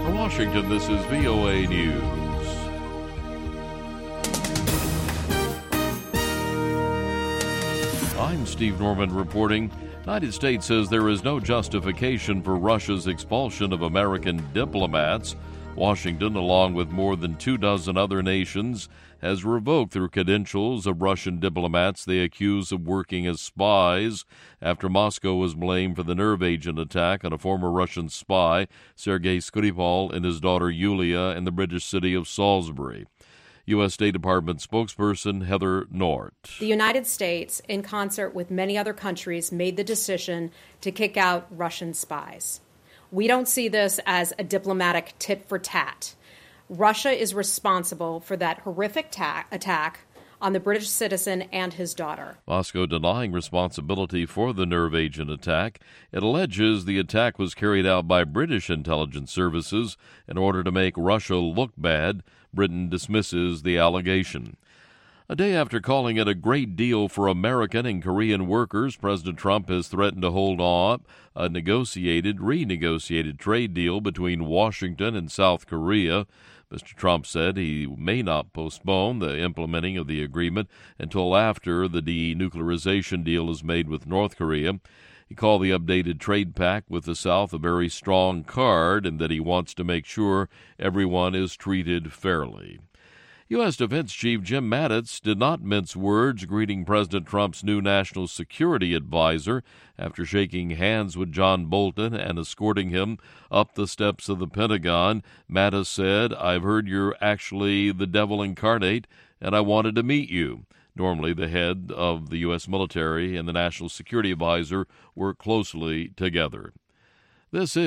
From Washington, this is VOA News. I'm Steve Norman reporting. The United States says there is no justification for Russia's expulsion of American diplomats. Washington, along with more than 24 other nations, has revoked the credentials of Russian diplomats they accuse of working as spies after Moscow was blamed for the nerve agent attack on a former Russian spy, Sergei Skripal, and his daughter Yulia in the British city of Salisbury. U.S. State Department spokesperson Heather Nauert. The United States, in concert with many other countries, made the decision to kick out Russian spies. We don't see this as a diplomatic tit for tat. Russia is responsible for that horrific attack on the British citizen and his daughter. Moscow denying responsibility for the nerve agent attack. It alleges the attack was carried out by British intelligence services in order to make Russia look bad. Britain dismisses the allegation. A day after calling it a great deal for American and Korean workers, President Trump has threatened to hold off a renegotiated trade deal between Washington and South Korea. Mr. Trump said he may not postpone the implementing of the agreement until after the denuclearization deal is made with North Korea. He called the updated trade pact with the South a very strong card and that he wants to make sure everyone is treated fairly. U.S. Defense Chief Jim Mattis did not mince words greeting President Trump's new national security advisor after shaking hands with John Bolton and escorting him up the steps of the Pentagon. Mattis said, "I've heard you're actually the devil incarnate, and I wanted to meet you." Normally, the head of the U.S. military and the national security advisor work closely together. This is